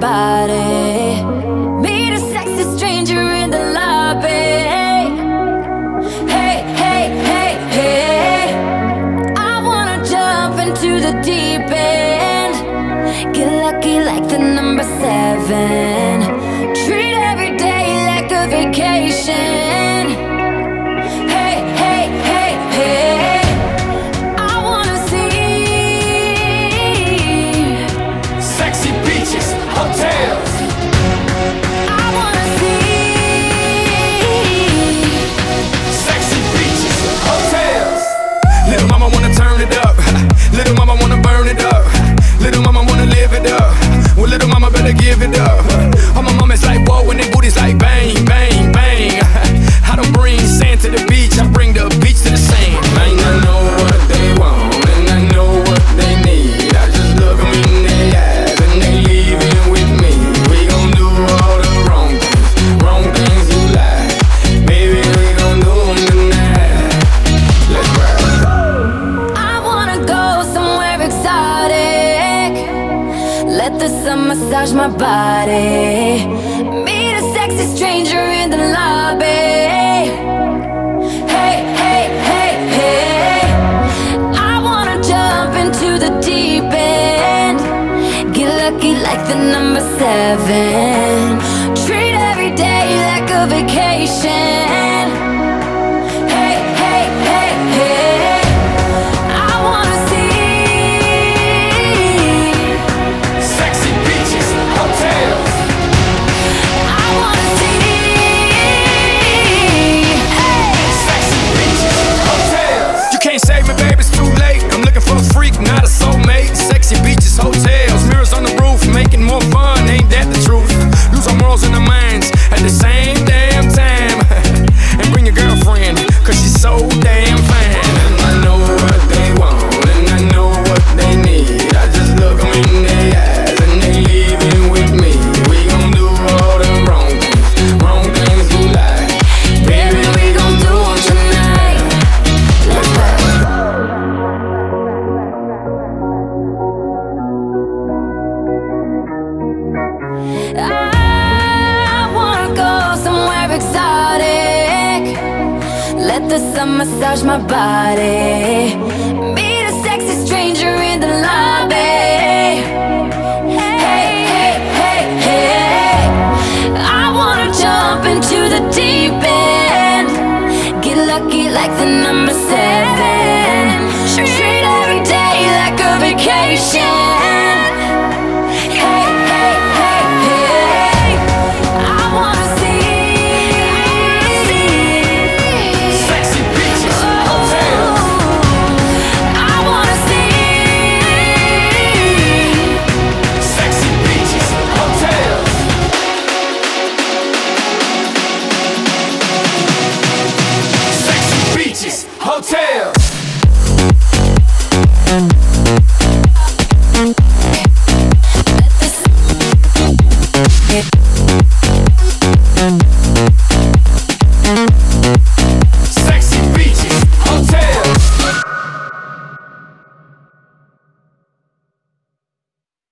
body. Meet a sexy stranger in the lobby. Hey, hey, hey, hey, I wanna jump into the deep end. Get lucky like the number 7. Treat every day like a vacation. Hey, hey, hey, hey, I wanna see sexy beaches, hotels. I wanna see Sexy beaches, hotels. Little mama wanna turn it up. Little mama wanna burn it up. Little mama wanna live it up. Well, little mama better give it up. All my mamas like whoa, and they booties like bang, bang, bang. I don't bring sand to the beach, I bring the beach to the sand. Man, I know what they want and I know what they need. I just look them in their eyes and they leaving with me. We gon' do all the wrong things you like. Baby, we gon' do them tonight. Let's ride. I wanna go somewhere exotic. Let the sun massage my body. Meet a sexy stranger in the lobby. Hey, hey, hey, hey, I wanna jump into the deep end. Get lucky like the number 7. Treat every day like a vacation. Hey, hey, hey, hey, I wanna see Sexy beaches, hotels. I wanna see, hey. Sexy beaches, hotels. You can't save me, baby, it's too late. I'm looking for a freak, not a soulmate. Sexy beaches, hotels, mirrors on the roof, making more fun, ain't that the truth? Lose our morals and our minds at the same damn time. And bring your girlfriend, cause she's so damn fine. And I know what they want, and I know what they need. I just look them in their eyes, and they leaving with me. We gon' do all the wrong things you like. Baby, we gon' do them tonight. Let's ride. I wanna go somewhere exotic. Let the sun massage my body. Meet a sexy stranger in the lobby. Hey, hey, hey, hey, I wanna jump into the deep end. Get lucky like the number 7.